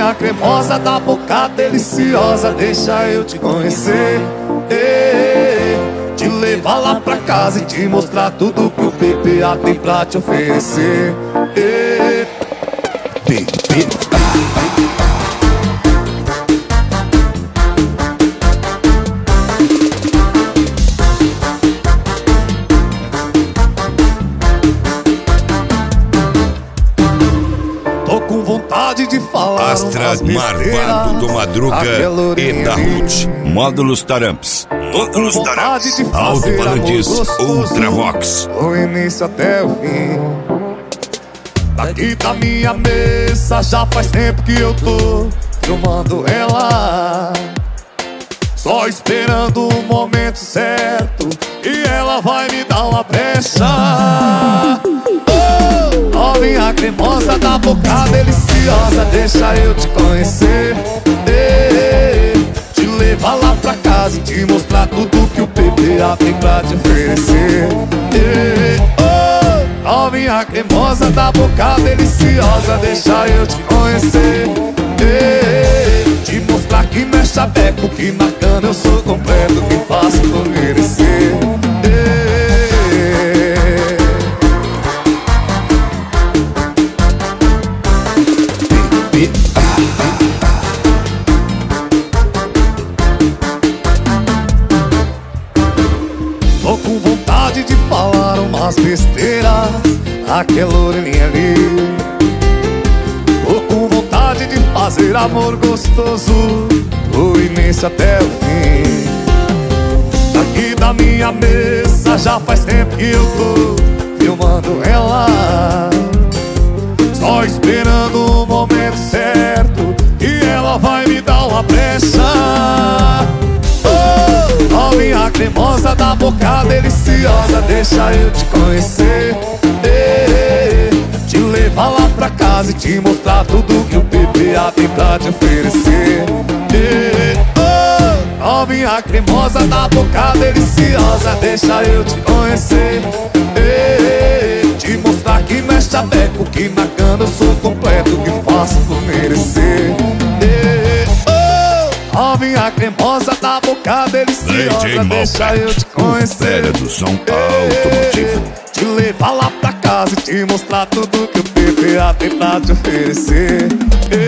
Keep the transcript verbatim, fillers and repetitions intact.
Novinha cremosa da boca deliciosa, deixa eu te conhecer. Ei, te levar lá pra casa e te mostrar tudo que o P P A tem pra te oferecer. Ei, P P A. Tô com vontade de falar Astra Marvado do Madruga e da Ruth. Módulos Taramps. Módulos Taramps. Alto-falantes Ultravox. Do início até o fim. Daqui da minha mesa já faz tempo que eu tô filmando ela, só esperando o momento certo e ela vai me dar uma brecha. Oh, novinha cremosa da boca deliciosa, deixa eu te conhecer. Ei, te levar lá pra casa e te mostrar tudo que o P P A tem pra te oferecer. Ei, oh, novinha cremosa da boca deliciosa, deixa eu te conhecer. Ei, te mostrar que mexe a beco, que na cana eu sou completo, que faço por merecer. Tô com vontade de falar umas besteiras, aquela orelhinha ali. Tô com vontade de fazer amor gostoso, do início até o fim. Daqui da minha mesa já faz tempo que eu tô filmando ela, só esperando o momento certo e ela vai me dar uma brecha. Oh, novinha cremosa da boca deliciosa, deixa eu te conhecer. Ei, te levar lá pra casa e te mostrar tudo que o P P A tem pra te oferecer. Ei, oh, novinha cremosa da boca deliciosa, deixa eu te conhecer. Ei, te mostrar que mexe a beco, que na cana eu sou completo, que faço por merecer. Ei, oh, novinha cremosa da boca deliciosa, deixa eu te conhecer. Do som automotivo. Te levar lá pra casa e te mostrar tudo que o P P A tem pra te oferecer.